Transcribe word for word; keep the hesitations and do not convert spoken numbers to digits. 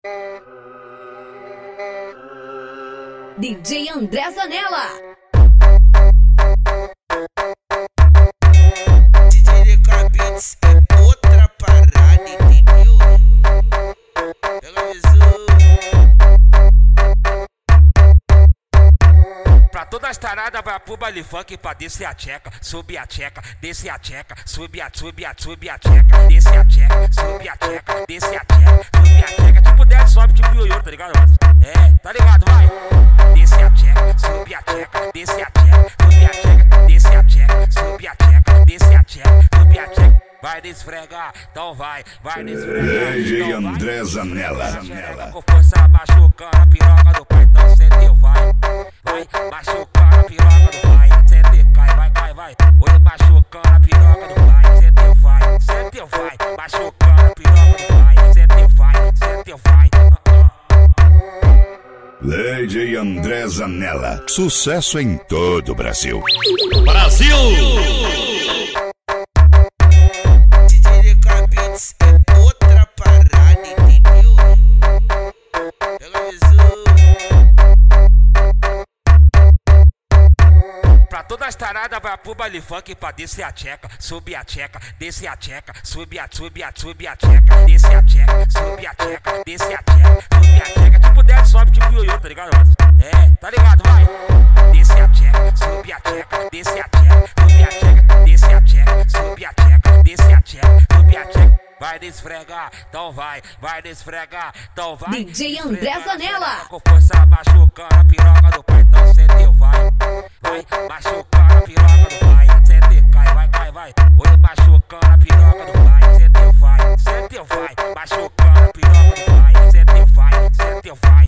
D J André Zanella. D J D K Beats é outra parada, entendeu? Pega a visão. Pra todas as taradas vai pro baile funk pra descer a tcheca, subir a tcheca, descer a tcheca, subir a, subir a, subir a tcheca, descer a tcheca, subir a tcheca, descer a tcheca, subir a tcheca, tipo dez sobe, tipo ioiô, tá ligado? É, tá ligado, vai! Descer a tcheca, subir a tcheca, descer a tcheca, subir a tcheca, descer a tcheca, subir a tcheca, descer a tcheca, subir a tcheca. Vai desfregar, então vai, vai desfregar. D J André Zanella. Com força machucando a piroca do pai, então sente vai. Vai machucando a piroca do pai, sente cai, vai, cai, vai. Oi, machucando a piroca do pai, sente vai, sente vai. Machucando a piroca do pai, sente vai, sente vai. D J André Zanella. Sucesso em todo o Brasil. Brasil! D J D K Beats é outra parada, entendeu? Pega a visão. Pra todas as taradas vai pro baile funk pra descer a tcheca, subir a tcheca, descer a tcheca, subir a, subir a, subir a tcheca, descer a tcheca, subir a tcheca, descer a tcheca, subir a tcheca, tipo dez sobe, tipo ioiô, tá ligado? É, tá ligado, vai! Descer a tcheca, subir a tcheca, descer a tcheca, subir a tcheca, descer a tcheca, subir a tcheca, descer a tcheca, subir a tcheca. Vai desfregar, então vai, vai desfregar, então vai. D J André Zanella. Com força machucando a piroca do pai, então sente vai. Vai machucando a piroca do pai, sente cai, vai, cai, vai. Oi, machucando a piroca do pai, sente vai, sente vai. Machucando a piroca do pai, sente vai, sente vai.